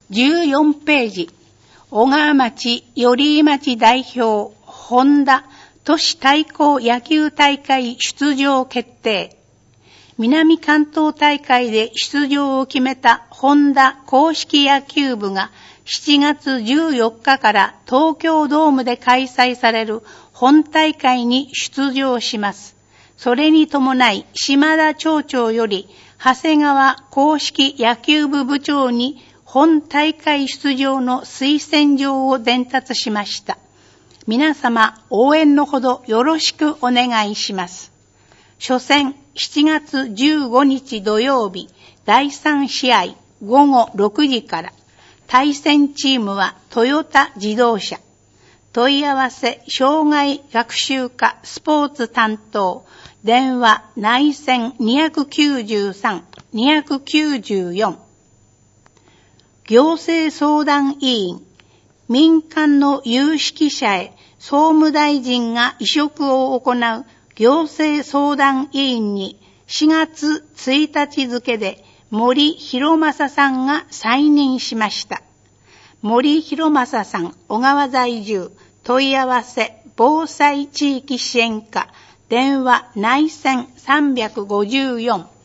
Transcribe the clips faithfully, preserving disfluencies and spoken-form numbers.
じゅうよんページ、小川町寄居町代表、本田都市対抗野球大会出場決定。南関東大会で出場を決めた本田硬式野球部がしちがつじゅうよっかから東京ドームで開催される本大会に出場します。それに伴い島田町長より長谷川硬式野球部部長に本大会出場の推薦状を伝達しました。皆様応援のほどよろしくお願いします。初戦しちがつじゅうごにち土曜日だいさん試合ごごろくじから。対戦チームはトヨタ自動車。問い合わせ障害学習科スポーツ担当。電話内線にきゅうさん、にきゅうよん。行政相談委員。民間の有識者へ総務大臣が委嘱を行う行政相談委員にしがつついたち付で森博正さんが再任しました。森博正さん、小川在住。問い合わせ防災地域支援課。電話内線さんごよん。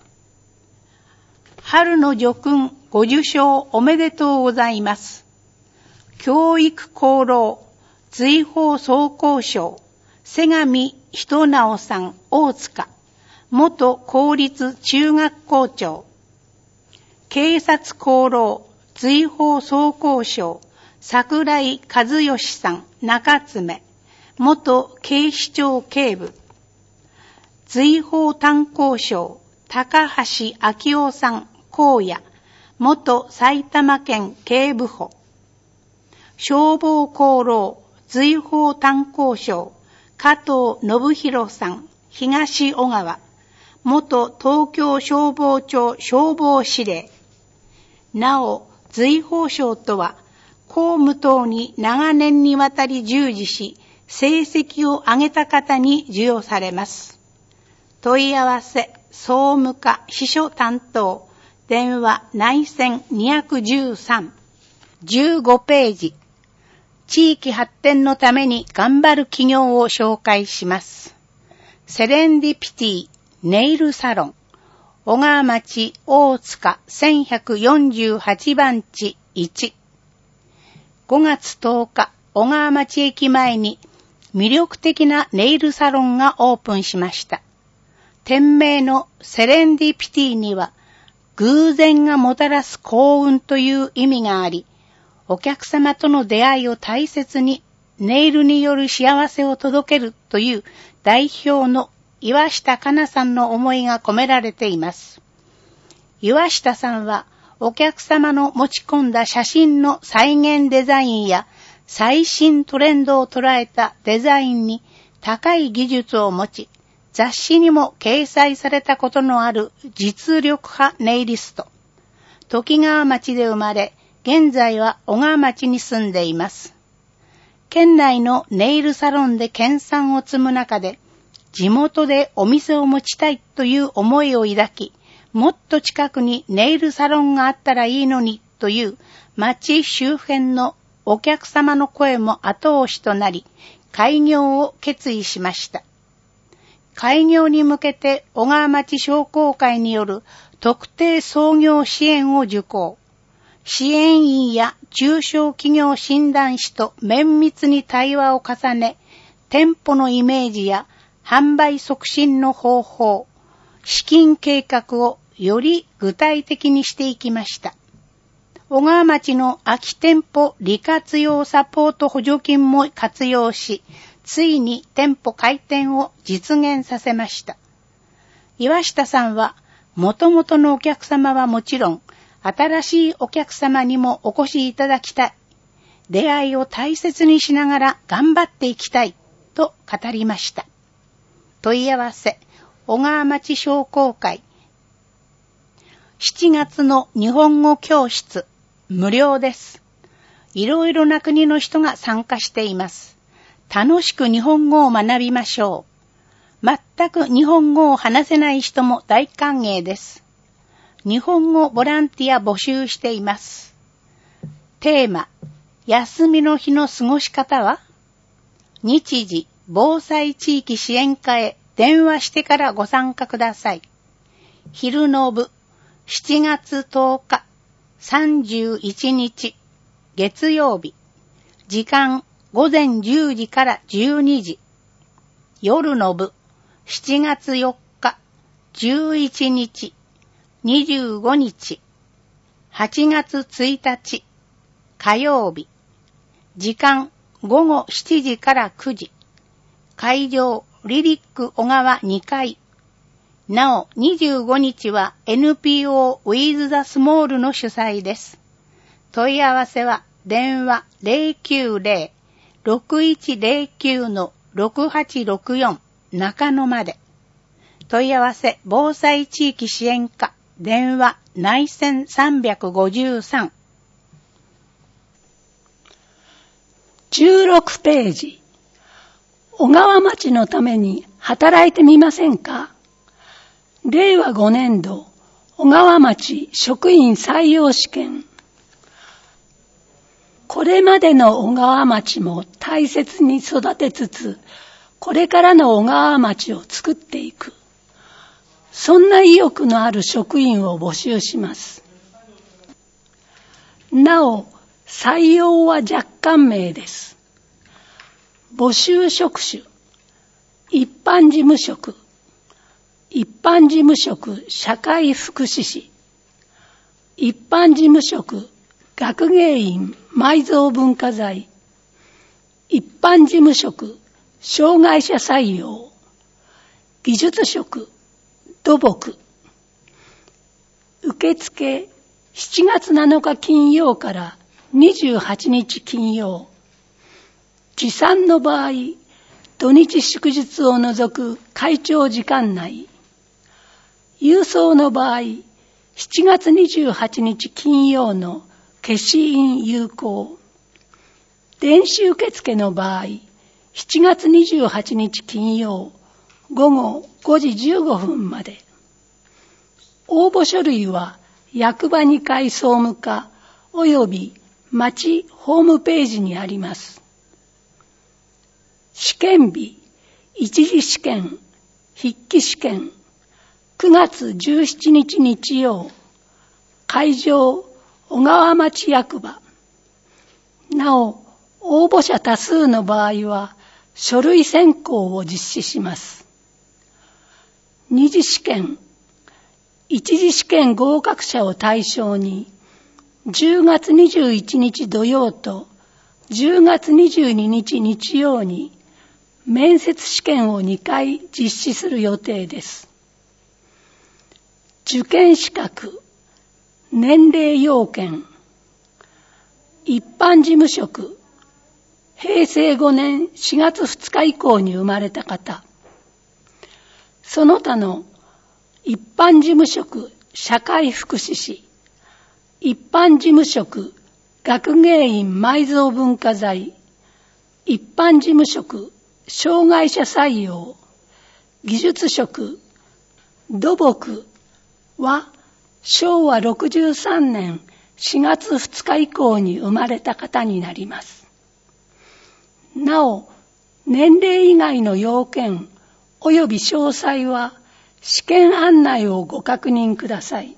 春の叙勲ご受賞おめでとうございます。教育功労随宝総工賞瀬上人直さん大塚元公立中学校長。警察功労随宝総工賞桜井和義さん中詰元警視庁警部。随宝炭鉱賞高橋昭夫さん荒野元埼玉県警部補。消防功労随宝炭鉱賞加藤信弘さん東小川元東京消防庁消防司令。なお随宝賞とは公務等に長年にわたり従事し成績を上げた方に授与されます。問い合わせ総務課秘書担当。電話内線にいちさん。じゅうごページ。地域発展のために頑張る企業を紹介します。セレンディピティネイルサロン。小川町大塚せんひゃくよんじゅうはちばんちいち。ごがつとおか、小川町駅前に魅力的なネイルサロンがオープンしました。店名のセレンディピティには偶然がもたらす幸運という意味があり、お客様との出会いを大切にネイルによる幸せを届けるという代表の岩下かなさんの思いが込められています。岩下さんはお客様の持ち込んだ写真の再現デザインや最新トレンドを捉えたデザインに高い技術を持ち、雑誌にも掲載されたことのある実力派ネイリスト。ときがわ町で生まれ、現在は小川町に住んでいます。県内のネイルサロンで研鑽を積む中で、地元でお店を持ちたいという思いを抱き、もっと近くにネイルサロンがあったらいいのにという町周辺のお客様の声も後押しとなり、開業を決意しました。開業に向けて小川町商工会による特定創業支援を受講。支援員や中小企業診断士と綿密に対話を重ね、店舗のイメージや販売促進の方法、資金計画をより具体的にしていきました。小川町の空き店舗利活用サポート補助金も活用し、ついに店舗開店を実現させました。岩下さんは、もともとのお客様はもちろん、新しいお客様にもお越しいただきたい。出会いを大切にしながら頑張っていきたい、と語りました。問い合わせ、小川町商工会。しちがつの日本語教室、無料です。いろいろな国の人が参加しています。楽しく日本語を学びましょう。全く日本語を話せない人も大歓迎です。日本語ボランティア募集しています。 テーマ、休みの日の過ごし方は？日時防災地域支援課へ電話してからご参加ください。昼の部、しちがつとおか、さんじゅういちにち、月曜日。時間、午前じゅうじからじゅうにじ。夜の部、しちがつよっか、じゅういちにち、にじゅうごにち。はちがつついたち、火曜日。時間、午後しちじからくじ。会場、リリック小川にかい。なお、にじゅうごにちは エヌピーオー With the Small の主催です。問い合わせは電話 ゼロきゅうゼロ ろくいちゼロきゅう ろくはちろくよん 中野まで。問い合わせ防災地域支援課電話内線さんびゃくごじゅうさん。 じゅうろくページ。小川町のために働いてみませんか？れいわごねんど小川町職員採用試験。これまでの小川町も大切に育てつつ、これからの小川町を作っていく。そんな意欲のある職員を募集します。なお、採用は若干名です。募集職種、一般事務職、一般事務職社会福祉士、一般事務職学芸員埋蔵文化財、一般事務職障害者採用、技術職土木。受付しちがつなのか金曜からにじゅうはちにち金曜。持参の場合、土日祝日を除く会長時間内。郵送の場合、しちがつにじゅうはちにち金曜の消印有効。電子受付の場合、しちがつにじゅうはちにち金曜午後ごじじゅうごふんまで。応募書類は役場にかい総務課および町ホームページにあります。試験日、一次試験、筆記試験、くがつじゅうしちにち日曜、会場、小川町役場。なお、応募者多数の場合は、書類選考を実施します。二次試験、一次試験合格者を対象に、じゅうがつにじゅういちにち土曜とじゅうがつにじゅうににち日曜に、面接試験をにかい実施する予定です。受験資格、年齢要件、一般事務職、へいせいごねんしがつふつか以降に生まれた方、その他の一般事務職、社会福祉士、一般事務職、学芸員埋蔵文化財、一般事務職、障害者採用、技術職、土木はしょうわろくじゅうさんねんしがつふつか以降に生まれた方になります。なお、年齢以外の要件及び詳細は試験案内をご確認ください。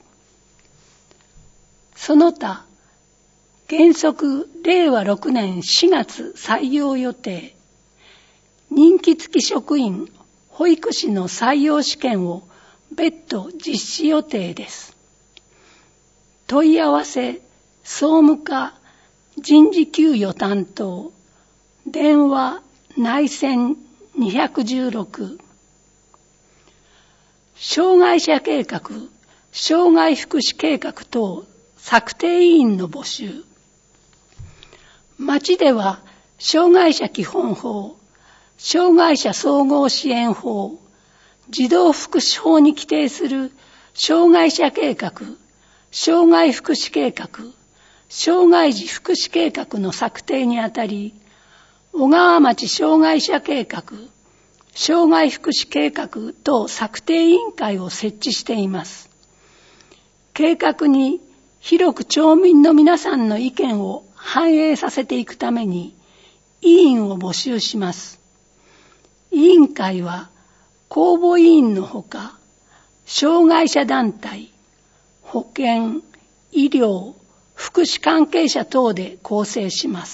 その他、原則れいわろくねんしがつ採用予定、任期付き職員、保育士の採用試験を別途実施予定です。問い合わせ、総務課、人事給与担当、電話、内線にひゃくじゅうろく。障害者計画、障害福祉計画等策定委員の募集。町では、障害者基本法、障害者総合支援法、児童福祉法に規定する障害者計画、障害福祉計画、障害児福祉計画の策定にあたり、小川町障害者計画、障害福祉計画等策定委員会を設置しています。計画に広く町民の皆さんの意見を反映させていくために委員を募集します。委員会は公募委員のほか、障害者団体、保健、医療、福祉関係者等で構成します。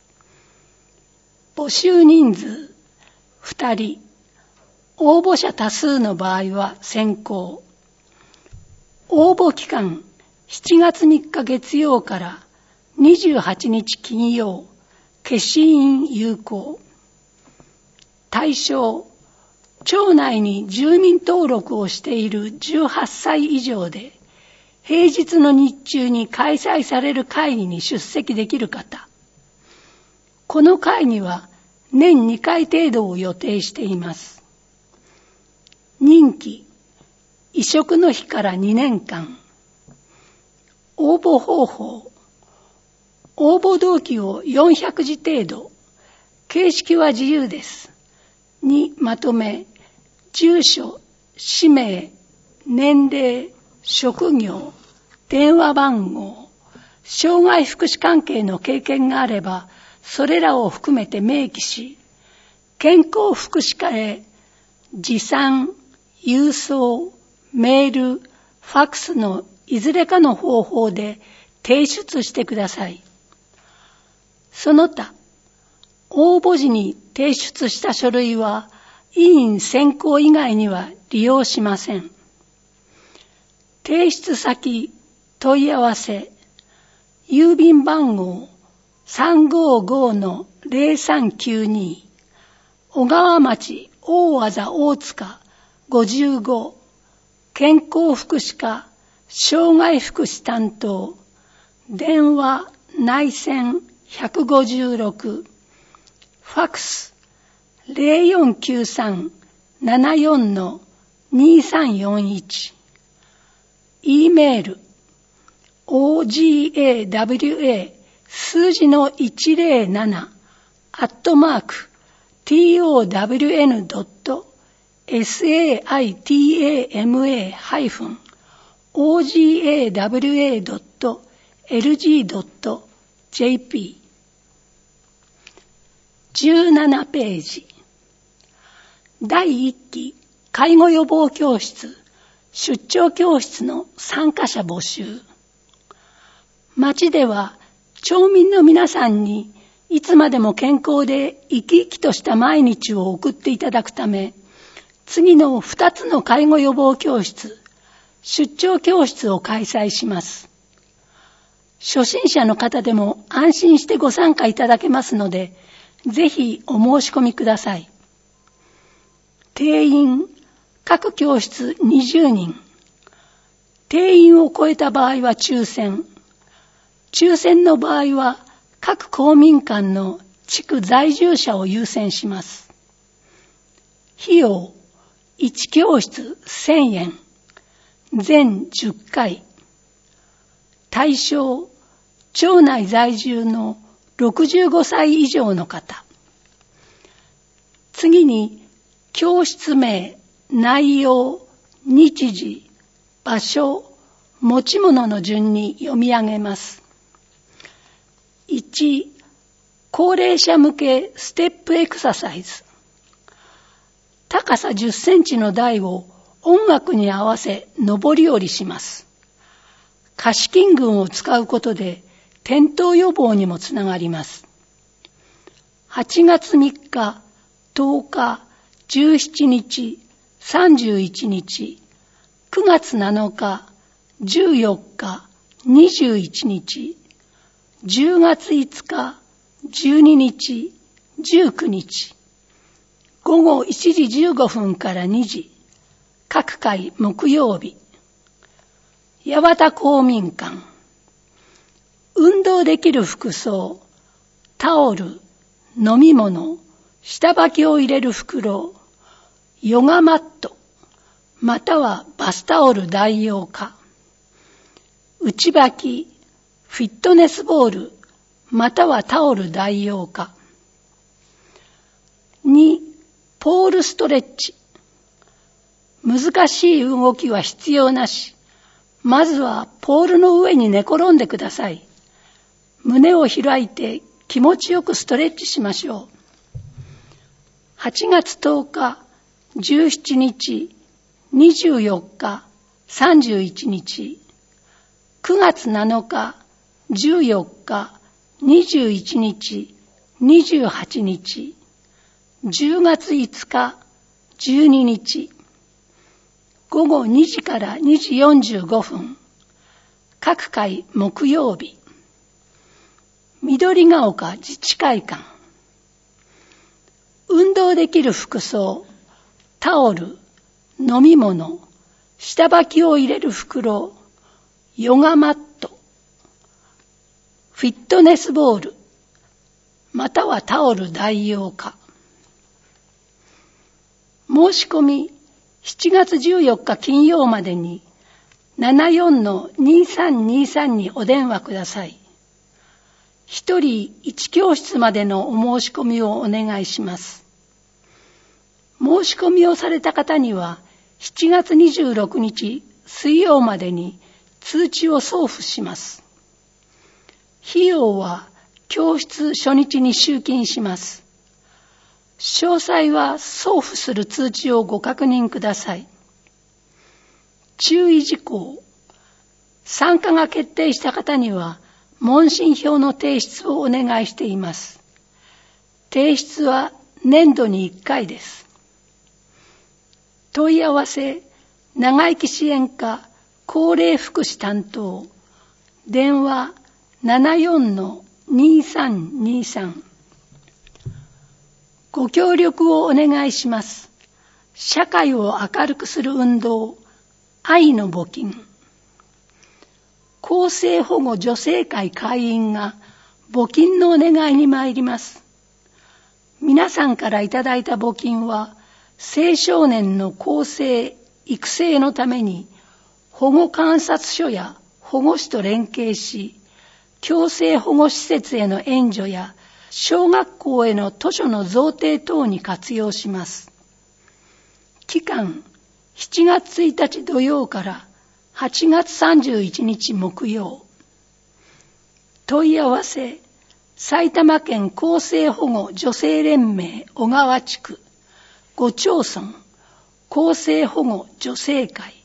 募集人数ふたり、応募者多数の場合は選考。応募期間しちがつみっか月曜からにじゅうはちにち金曜、消印有効。対象、町内に住民登録をしているじゅうはっさい以上で、平日の日中に開催される会議に出席できる方。この会議は年にかい程度を予定しています。任期、移植の日からにねんかん。応募方法、応募動機をよんひゃくじ程度、形式は自由です。にまとめ、住所、氏名、年齢、職業、電話番号、障害福祉関係の経験があれば、それらを含めて明記し、健康福祉課へ持参、郵送、メール、ファックスのいずれかの方法で提出してください。その他、応募時に提出した書類は委員選考以外には利用しません。提出先、問い合わせ、郵便番号 さんごーごーのぜろさんきゅうに 小川町大字大塚ごじゅうご健康福祉課障害福祉担当電話内線ひゃくごじゅうろくファックス ぜろよんきゅうさん ななよん のにさんよんいち E メール オージーエーダブリューエー 数字のいちぜろななアットマーク トーエヌドット サイタマ オージーエーダブリューエードットエルジードットジェーピー じゅうななページだいいっき介護予防教室出張教室の参加者募集。町では町民の皆さんにいつまでも健康で生き生きとした毎日を送っていただくため、次のふたつの介護予防教室、出張教室を開催します。初心者の方でも安心してご参加いただけますので、ぜひお申し込みください。定員、各教室にじゅうにん。定員を超えた場合は抽選。抽選の場合は各公民館の地区在住者を優先します。費用、いち教室せんえん。全じゅっかい。対象、町内在住のろくじゅうごさい以上の方。次に、教室名、内容、日時、場所、持ち物の順に読み上げます。いち、高齢者向けステップエクササイズ。高さじゅっセンチの台を音楽に合わせ上り下りします。下肢筋群を使うことで転倒予防にもつながります。はちがつみっか、とおか、じゅうしちにち、さんじゅういちにち、くがつなのか、じゅうよっか、にじゅういちにち、じゅうがついつか、じゅうににち、じゅうくにち、ごごいちじじゅうごふんからにじ、各回木曜日、八幡公民館、運動できる服装、タオル、飲み物、下履きを入れる袋、ヨガマット、またはバスタオル代用か、内履き、フィットネスボール、またはタオル代用か。に、ポールストレッチ。難しい動きは必要なし、 まずはポールの上に寝転んでください。胸を開いて気持ちよくストレッチしましょう。はちがつとおか、じゅうしちにち、にじゅうよっか、さんじゅういちにち、くがつなのか、じゅうよっか、にじゅういちにち、にじゅうはちにち、じゅうがついつか、じゅうににち、ごごにじからにじよんじゅうごふん、各回木曜日、緑が丘自治会館。運動できる服装、タオル、飲み物、下履きを入れる袋、ヨガマット、フィットネスボール、またはタオル代用か。申し込みしちがつじゅうよっか金曜までに ななよんのにさんにさん にお電話ください。一人一教室までのお申し込みをお願いします。申し込みをされた方にはしちがつにじゅうろくにち水曜までに通知を送付します。費用は教室初日に集金します。詳細は送付する通知をご確認ください。注意事項。参加が決定した方には問診票の提出をお願いしています。提出は年度にいっかいです。問い合わせ、長生き支援課高齢福祉担当、電話 ななよんのにさんにさん。ご協力をお願いします。社会を明るくする運動、愛の募金。厚生保護女性会会員が募金のお願いに参ります。皆さんからいただいた募金は、青少年の更生、育成のために保護観察所や保護士と連携し、強制保護施設への援助や小学校への図書の贈呈等に活用します。期間、しちがつついたち土曜からはちがつさんじゅういちにち木曜。問い合わせ、埼玉県厚生保護女性連盟小川地区ご町村厚生保護女性会。